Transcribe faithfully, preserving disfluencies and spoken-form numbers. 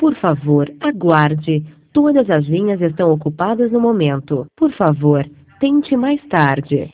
Por favor, aguarde. Todas as linhas estão ocupadas no momento. Por favor, tente mais tarde.